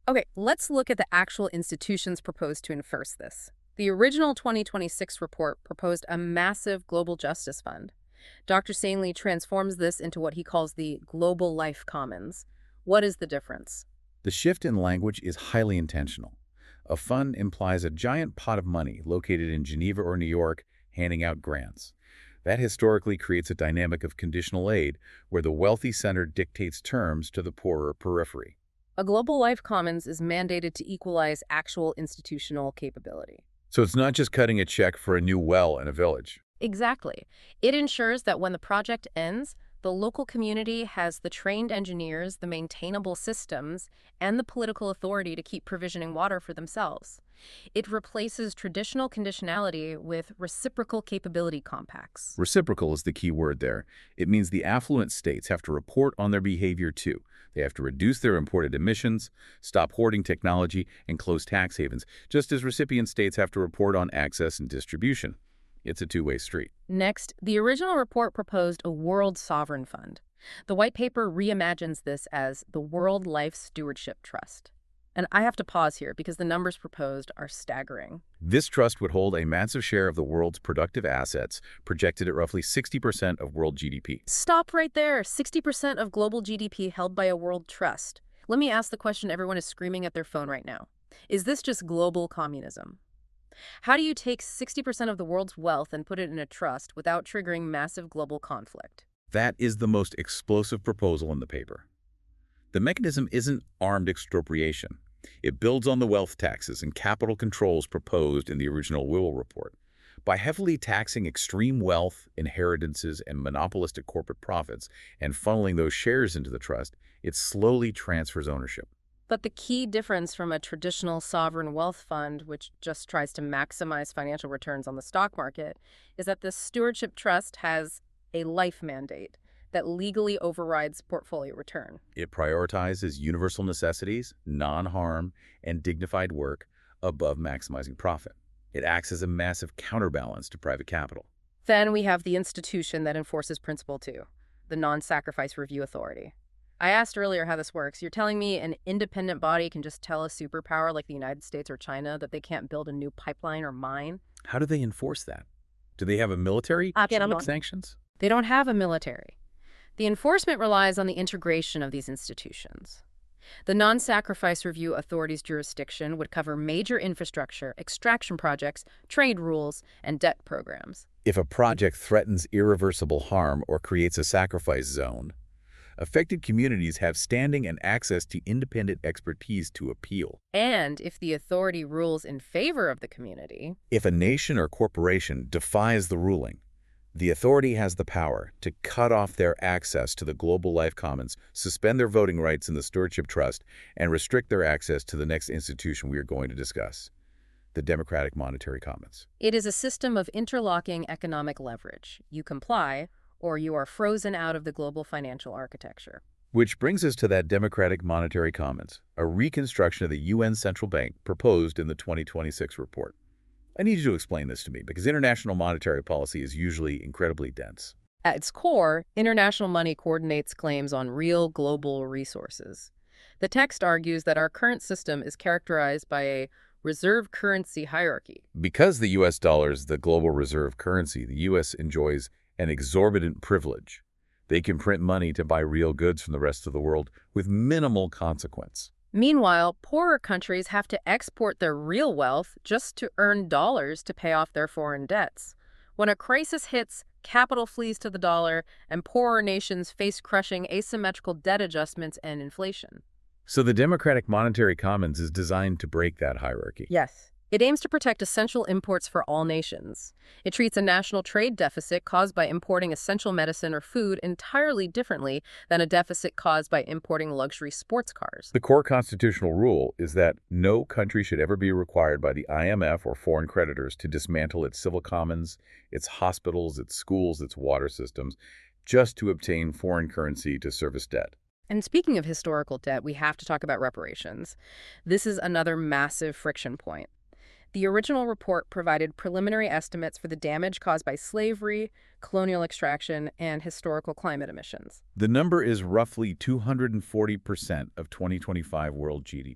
Okay, let's look at the actual institutions proposed to enforce this. The original 2026 report proposed a massive global justice fund. Dr. Sainley transforms this into what he calls the Global Life Commons. What is the difference? The shift in language is highly intentional. A fund implies a giant pot of money located in Geneva or New York handing out grants. That historically creates a dynamic of conditional aid where the wealthy center dictates terms to the poorer periphery. A Global Life Commons is mandated to equalize actual institutional capability. So it's not just cutting a check for a new well in a village. Exactly. It ensures that when the project ends, the local community has the trained engineers, the maintainable systems, and the political authority to keep provisioning water for themselves. It replaces traditional conditionality with reciprocal capability compacts. Reciprocal is the key word there. It means the affluent states have to report on their behavior too. They have to reduce their imported emissions, stop hoarding technology, and close tax havens, just as recipient states have to report on access and distribution. It's a two-way street. Next, the original report proposed a World Sovereign Fund. The white paper reimagines this as the World Life Stewardship Trust. And I have to pause here because the numbers proposed are staggering. This trust would hold a massive share of the world's productive assets, projected at roughly 60% of world GDP. Stop right there. 60% of global GDP held by a world trust. Let me ask the question everyone is screaming at their phone right now. Is this just global communism? How do you take 60% of the world's wealth and put it in a trust without triggering massive global conflict? That is the most explosive proposal in the paper. The mechanism isn't armed expropriation. It builds on the wealth taxes and capital controls proposed in the original Will report. By heavily taxing extreme wealth, inheritances, and monopolistic corporate profits, and funneling those shares into the trust, it slowly transfers ownership. But the key difference from a traditional sovereign wealth fund, which just tries to maximize financial returns on the stock market, is that the stewardship trust has a life mandate that legally overrides portfolio return. It prioritizes universal necessities, non-harm, and dignified work above maximizing profit. It acts as a massive counterbalance to private capital. Then we have the institution that enforces Principle 2, the Non-Sacrifice Review Authority. I asked earlier how this works. You're telling me an independent body can just tell a superpower like the United States or China that they can't build a new pipeline or mine? How do they enforce that? Do they have a military sanctions? They don't have a military. The enforcement relies on the integration of these institutions. The Non-Sacrifice Review Authority's jurisdiction would cover major infrastructure, extraction projects, trade rules, and debt programs. If a project threatens irreversible harm or creates a sacrifice zone, affected communities have standing and access to independent expertise to appeal. And if the authority rules in favor of the community, if a nation or corporation defies the ruling, the authority has the power to cut off their access to the Global Life Commons, suspend their voting rights in the Stewardship Trust, and restrict their access to the next institution we are going to discuss, the Democratic Monetary Commons. It is a system of interlocking economic leverage. You comply, or you are frozen out of the global financial architecture. Which brings us to that Democratic Monetary Commons, a reconstruction of the UN Central Bank proposed in the 2026 report. I need you to explain this to me because international monetary policy is usually incredibly dense. At its core, international money coordinates claims on real global resources. The text argues that our current system is characterized by a reserve currency hierarchy. Because the U.S. dollar is the global reserve currency, the U.S. enjoys an exorbitant privilege. They can print money to buy real goods from the rest of the world with minimal consequence. Meanwhile, poorer countries have to export their real wealth just to earn dollars to pay off their foreign debts. When a crisis hits, capital flees to the dollar, and poorer nations face crushing asymmetrical debt adjustments and inflation. So the Democratic Monetary Commons is designed to break that hierarchy. Yes. It aims to protect essential imports for all nations. It treats a national trade deficit caused by importing essential medicine or food entirely differently than a deficit caused by importing luxury sports cars. The core constitutional rule is that no country should ever be required by the IMF or foreign creditors to dismantle its civil commons, its hospitals, its schools, its water systems, just to obtain foreign currency to service debt. And speaking of historical debt, we have to talk about reparations. This is another massive friction point. The original report provided preliminary estimates for the damage caused by slavery, colonial extraction, and historical climate emissions. The number is roughly 240% of 2025 world GDP.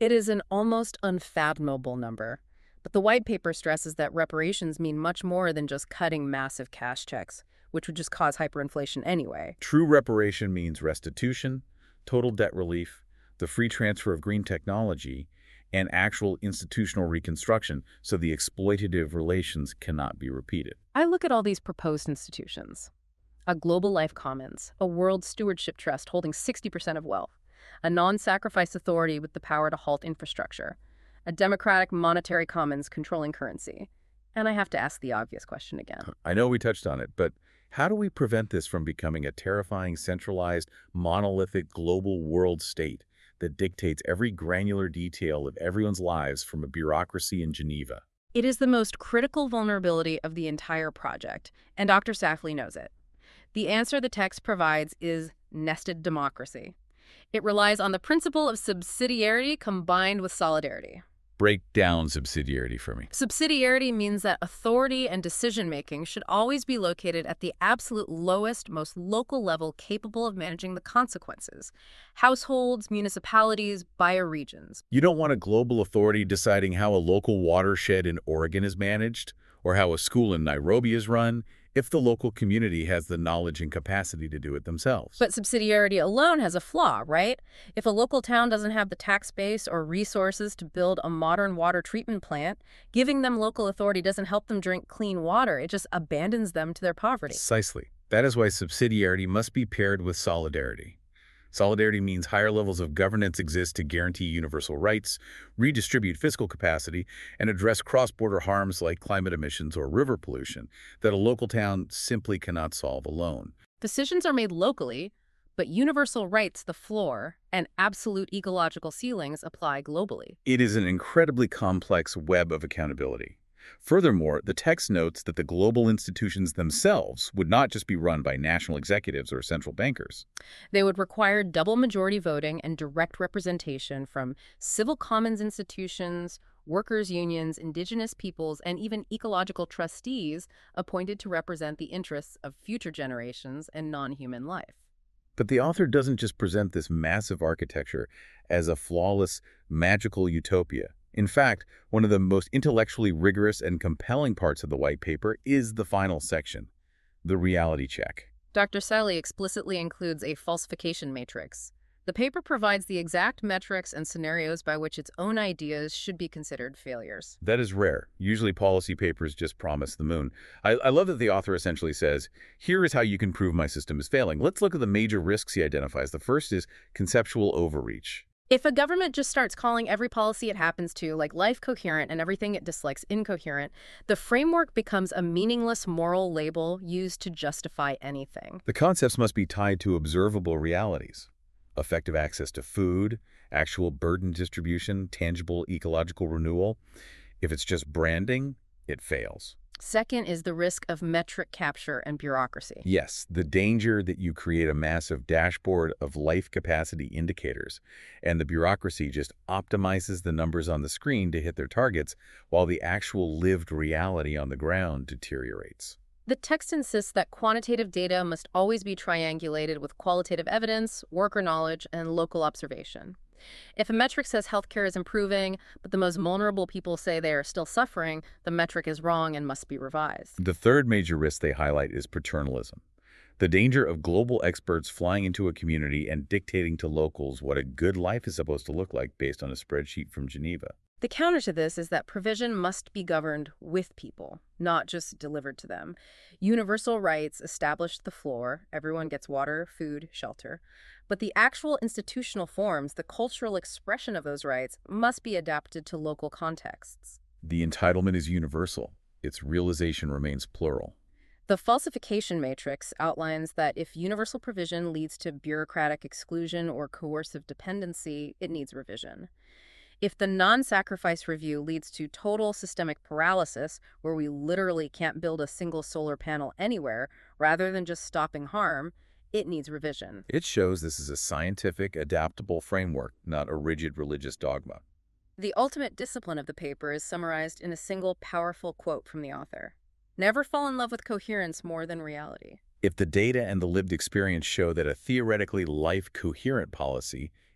It is an almost unfathomable number. But the white paper stresses that reparations mean much more than just cutting massive cash checks, which would just cause hyperinflation anyway. True reparation means restitution, total debt relief, the free transfer of green technology, and actual institutional reconstruction so the exploitative relations cannot be repeated. I look at all these proposed institutions. A Global Life Commons, a World Stewardship Trust holding 60% of wealth, a non-sacrifice authority with the power to halt infrastructure, a democratic monetary commons controlling currency. And I have to ask the obvious question again. I know we touched on it, but how do we prevent this from becoming a terrifying, centralized, monolithic global world state that dictates every granular detail of everyone's lives from a bureaucracy in Geneva? It is the most critical vulnerability of the entire project, and Dr. Safley knows it. The answer the text provides is nested democracy. It relies on the principle of subsidiarity combined with solidarity. Break down subsidiarity for me. Subsidiarity means that authority and decision-making should always be located at the absolute lowest, most local level capable of managing the consequences. Households, municipalities, bioregions. You don't want a global authority deciding how a local watershed in Oregon is managed or how a school in Nairobi is run if the local community has the knowledge and capacity to do it themselves. But subsidiarity alone has a flaw, right? If a local town doesn't have the tax base or resources to build a modern water treatment plant, giving them local authority doesn't help them drink clean water. It just abandons them to their poverty. Precisely. That is why subsidiarity must be paired with solidarity. Solidarity means higher levels of governance exist to guarantee universal rights, redistribute fiscal capacity, and address cross-border harms like climate emissions or river pollution that a local town simply cannot solve alone. Decisions are made locally, but universal rights, the floor, and absolute ecological ceilings apply globally. It is an incredibly complex web of accountability. Furthermore, the text notes that the global institutions themselves would not just be run by national executives or central bankers. They would require double majority voting and direct representation from civil commons institutions, workers' unions, indigenous peoples, and even ecological trustees appointed to represent the interests of future generations and non-human life. But the author doesn't just present this massive architecture as a flawless, magical utopia. In fact, one of the most intellectually rigorous and compelling parts of the white paper is the final section, the reality check. Dr. Sally explicitly includes a falsification matrix. The paper provides the exact metrics and scenarios by which its own ideas should be considered failures. That is rare. Usually policy papers just promise the moon. I love that the author essentially says, here is how you can prove my system is failing. Let's look at the major risks he identifies. The first is conceptual overreach. If a government just starts calling every policy it happens to, like life, coherent and everything it dislikes incoherent, the framework becomes a meaningless moral label used to justify anything. The concepts must be tied to observable realities. Effective access to food, actual burden distribution, tangible ecological renewal. If it's just branding, it fails. Second is the risk of metric capture and bureaucracy. Yes, the danger that you create a massive dashboard of life capacity indicators, and the bureaucracy just optimizes the numbers on the screen to hit their targets, while the actual lived reality on the ground deteriorates. The text insists that quantitative data must always be triangulated with qualitative evidence, worker knowledge, and local observation. If a metric says healthcare is improving, but the most vulnerable people say they are still suffering, the metric is wrong and must be revised. The third major risk they highlight is paternalism. The danger of global experts flying into a community and dictating to locals what a good life is supposed to look like based on a spreadsheet from Geneva. The counter to this is that provision must be governed with people, not just delivered to them. Universal rights establish the floor, everyone gets water, food, shelter. But the actual institutional forms, the cultural expression of those rights, must be adapted to local contexts. The entitlement is universal. Its realization remains plural. The falsification matrix outlines that if universal provision leads to bureaucratic exclusion or coercive dependency, it needs revision. If the non-sacrifice review leads to total systemic paralysis, where we literally can't build a single solar panel anywhere, rather than just stopping harm, it needs revision. It shows this is a scientific, adaptable framework, not a rigid religious dogma. The ultimate discipline of the paper is summarized in a single powerful quote from the author. Never fall in love with coherence more than reality. If the data and the lived experience show that a theoretically life-coherent policy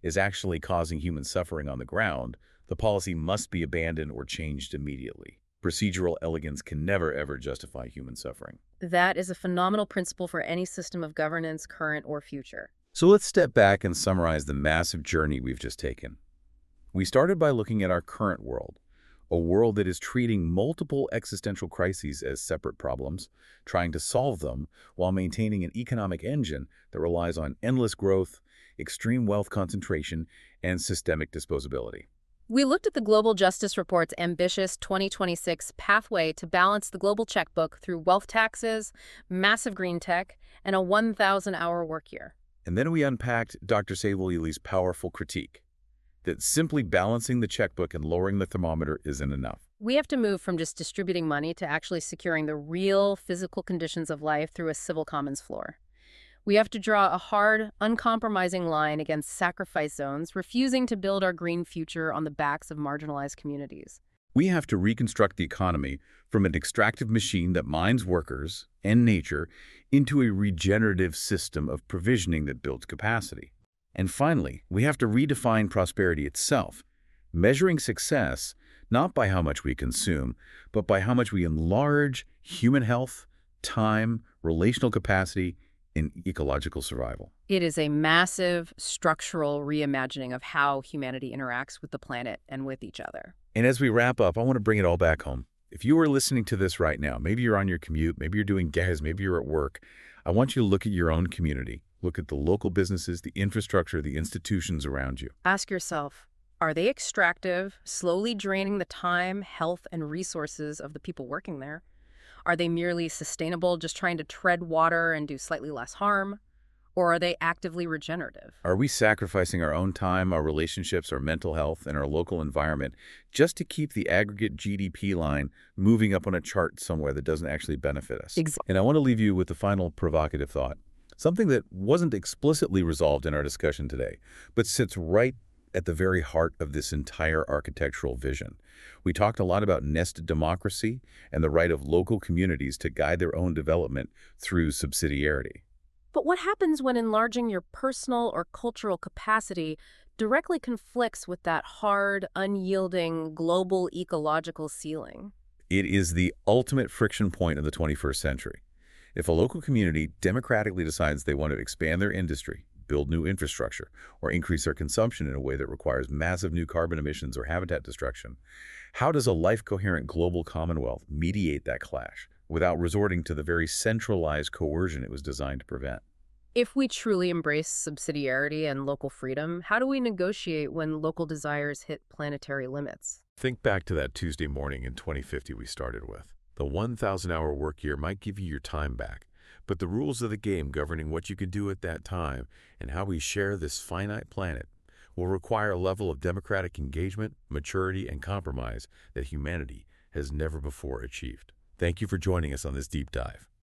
is actually causing human suffering on the ground, the policy must be abandoned or changed immediately. Procedural elegance can never, ever justify human suffering. That is a phenomenal principle for any system of governance, current or future. So let's step back and summarize the massive journey we've just taken. We started by looking at our current world, a world that is treating multiple existential crises as separate problems, trying to solve them while maintaining an economic engine that relies on endless growth, extreme wealth concentration, and systemic disposability. We looked at the Global Justice Report's ambitious 2026 pathway to balance the global checkbook through wealth taxes, massive green tech, and a 1,000-hour work year. And then we unpacked Dr. Savel-Ely's powerful critique that simply balancing the checkbook and lowering the thermometer isn't enough. We have to move from just distributing money to actually securing the real physical conditions of life through a civil commons floor. We have to draw a hard, uncompromising line against sacrifice zones, refusing to build our green future on the backs of marginalized communities. We have to reconstruct the economy from an extractive machine that mines workers and nature into a regenerative system of provisioning that builds capacity. And finally, we have to redefine prosperity itself, measuring success not by how much we consume, but by how much we enlarge human health, time, relational capacity, and ecological survival. It is a massive structural reimagining of how humanity interacts with the planet and with each other. And as we wrap up, I want to bring it all back home. If you are listening to this right now, maybe you're on your commute, maybe you're doing gas, maybe you're at work, I want you to look at your own community. Look at the local businesses, the infrastructure, the institutions around you. Ask yourself, are they extractive, slowly draining the time, health, and resources of the people working there? Are they merely sustainable, just trying to tread water and do slightly less harm? Or are they actively regenerative? Are we sacrificing our own time, our relationships, our mental health, and our local environment just to keep the aggregate GDP line moving up on a chart somewhere that doesn't actually benefit us? Exactly. And I want to leave you with the final provocative thought, something that wasn't explicitly resolved in our discussion today, but sits right at the very heart of this entire architectural vision. We talked a lot about nested democracy and the right of local communities to guide their own development through subsidiarity. But what happens when enlarging your personal or cultural capacity directly conflicts with that hard, unyielding, global ecological ceiling? It is the ultimate friction point of the 21st century. If a local community democratically decides they want to expand their industry, build new infrastructure, or increase their consumption in a way that requires massive new carbon emissions or habitat destruction, how does a life-coherent global commonwealth mediate that clash without resorting to the very centralized coercion it was designed to prevent? If we truly embrace subsidiarity and local freedom, how do we negotiate when local desires hit planetary limits? Think back to that Tuesday morning in 2050 we started with. The 1,000-hour work year might give you your time back, but the rules of the game governing what you can do at that time and how we share this finite planet will require a level of democratic engagement, maturity, and compromise that humanity has never before achieved. Thank you for joining us on this deep dive.